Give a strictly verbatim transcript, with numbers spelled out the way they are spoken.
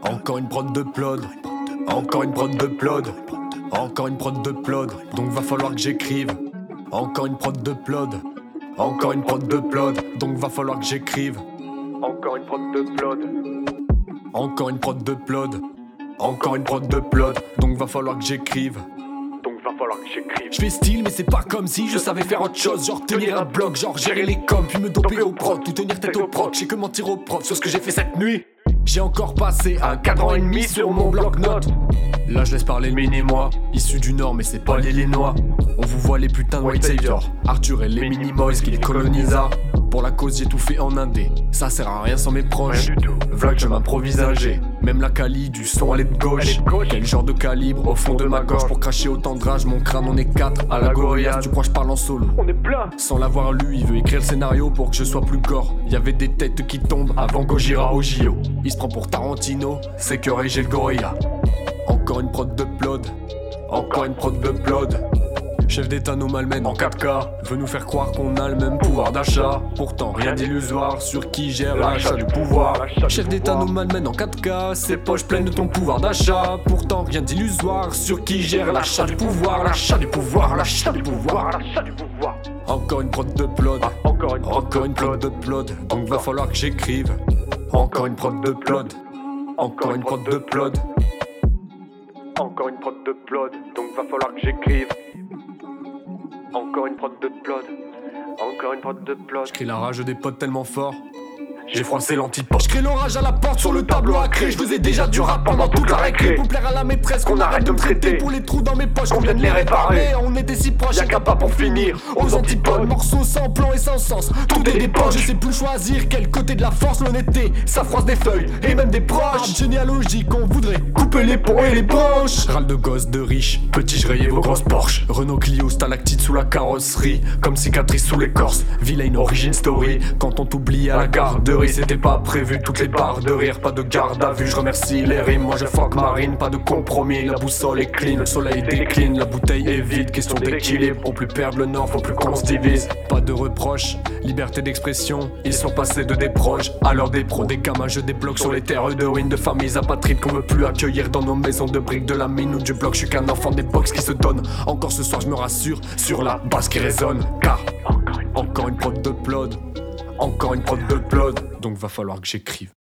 Encore une prod de plod, encore une prod de plod, encore une prod de plod, donc va falloir que j'écrive. Encore une prod de plod, encore une prod de plod, donc va falloir que j'écrive. Encore une prod de plod, encore une prod de plod, encore une prod de plod, donc va falloir que j'écrive. Donc va falloir que j'écrive. Je fais style mais c'est pas comme si je savais faire autre chose. Genre tenir un bloc, genre gérer les coms, puis me doper au prod, tout tenir tête au proc. J'ai que mentir au prof sur ce que j'ai fait cette nuit. J'ai encore passé un cadran et demi sur mon bloc-notes. Là je laisse parler le mini-moi, issu du Nord mais c'est pas l'Illinois. On vous voit les putains de White Savior, Arthur et les mini-moys qui les colonisa. Pour la cause j'ai tout fait en indé, ça sert à rien sans mes proches. V'là que je m'improvise âgé, même la quali du son elle est de gauche. Quel genre de calibre au fond de ma gorge pour cracher autant de rage, mon crâne on est quatre. À la Gorillaz, tu crois je parle en solo. On est plein. Sans l'avoir lu, il veut écrire le scénario pour que je sois plus gore. Y'avait des têtes qui tombent avant Gojira au J O. Il se prend pour Tarantino, c'est que Ray j'ai le gorilla. Encore une prod de plod, encore une prod de plod. Chef d'état nous malmène en quatre K, veut nous faire croire qu'on a le même pouvoir d'achat. Pourtant rien d'illusoire sur qui gère l'achat du pouvoir. Chef d'état nous malmène en quatre K, ses poches pleines de ton pouvoir d'achat. Pourtant rien d'illusoire sur qui gère l'achat du pouvoir. L'achat du pouvoir, l'achat du pouvoir, l'achat du pouvoir. Encore une prod de plod, encore une prod, encore une prod de plod, donc va falloir que j'écrive. Encore une prod de plod, encore une prod de plod, encore une prod de plod, donc va falloir que j'écrive. Encore une prod de plod, encore une prod de plod. J'crie la rage des potes tellement fort, j'ai froissé l'antipode. J'crie l'orage à la porte sur le tableau à créer. J'faisais déjà du rap pendant toute la récré. Pour plaire à la maîtresse qu'on arrête de me traiter. Pour les trous dans mes poches qu'on vient de les réparer. On était si proches, y'a qu'à pas pour finir. Aux antipodes, morceaux sans plan et sans sens. Tout est des poches, je sais plus choisir quel côté de la force. L'honnêteté, ça froisse des feuilles et même des proches. Généalogique, on voudrait couper les ponts et les branches. Râle de gosse, de riche, petit j'rayais vos grosses Porsche. Renault Clio, stalactite sous la carrosserie, comme cicatrice sous l'écorce. Villain origin story, quand on t'oublie à la garderie. C'était pas prévu, toutes les barres de rire, pas de garde à vue. Je remercie les rimes, moi je fuck marine, pas de compromis. La boussole est clean, le soleil décline, la bouteille est vide. Question d'équilibre, pour plus perdre le nord, faut plus qu'on se divise. Pas de reproches, liberté d'expression. Ils sont passés de des proches à l'heure des pros. Des gamins je débloque sur les terres de ruines, de familles apatrides qu'on veut plus accueillir dans nos maisons de briques de la mine ou du bloc. Je suis qu'un enfant des box qui se donne. Encore ce soir je me rassure sur la basse qui résonne. Car encore une prod de plod, encore une prod de plod, donc va falloir que j'écrive.